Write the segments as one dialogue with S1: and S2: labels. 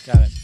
S1: Got it.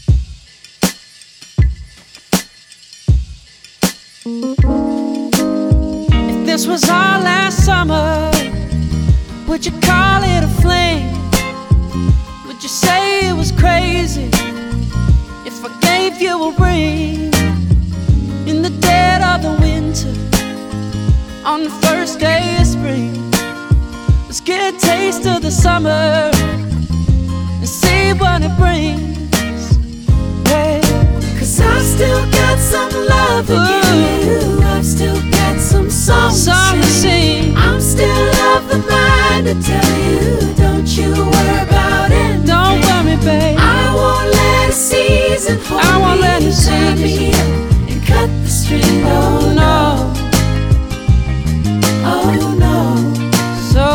S2: If this was our last summer, would you call it a fling? Would you say it was crazy if I gave you a ring in the dead of the winter, on the first day of spring? Let's get a taste of the summer and see what it brings. Hey,
S3: 'Cause I've still got some love to give you. I've still got some songs to sing. I'm still of the mind to tell you, don't you worry about it.
S2: don't worry, babe.
S3: I won't let a season hold
S2: I won't let
S3: me,
S2: a
S3: tie me up and cut the string.
S2: Oh no,
S3: oh no.
S2: so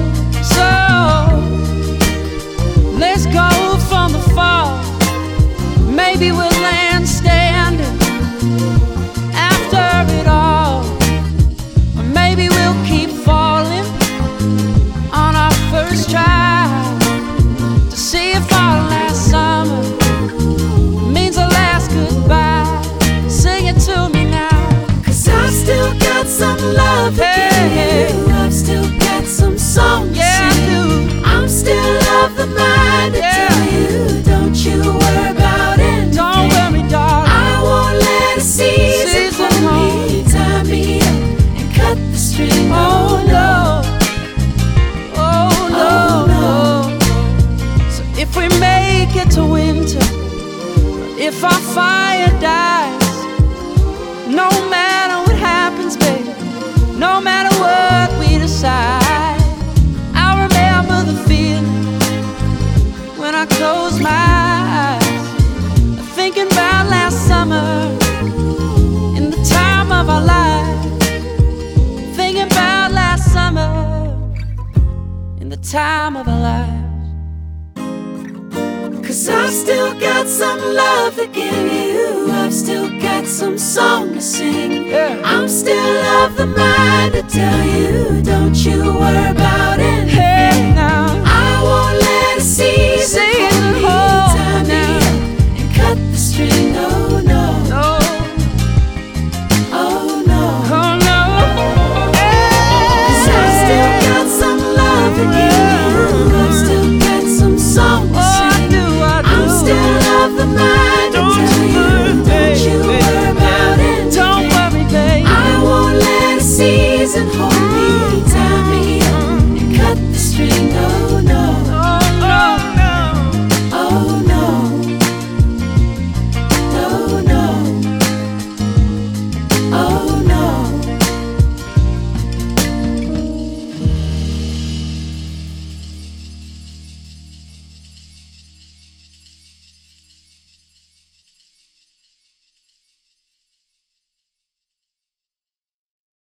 S2: let's go from the fall. Maybe we'll land standing after it all, or maybe we'll keep falling on our first try to see if our last summer means a last goodbye. Sing it to me now.
S3: 'Cause I've still got some love to give you. I've still got some songs
S2: Yeah,
S3: to
S2: I
S3: sing.
S2: do.
S3: I'm still of the mind to
S2: Yeah.
S3: tell you, don't you worry about it.
S2: Don't worry, darling.
S3: I won't let a season hold me, tie me up and cut the string.
S2: Oh no, oh no,
S3: Oh, no.
S2: So if we make it to winter, if our fire dies, no matter what happens, baby, no matter what we decide, I'll remember the feeling when I close my eyes, thinking about last summer in the time of our lives, thinking about last summer in the time of our lives.
S3: 'Cause I've still got some love to give you. I've still got some song to sing.
S2: Yeah.
S3: I'm still of the mind to tell you, don't you worry about it.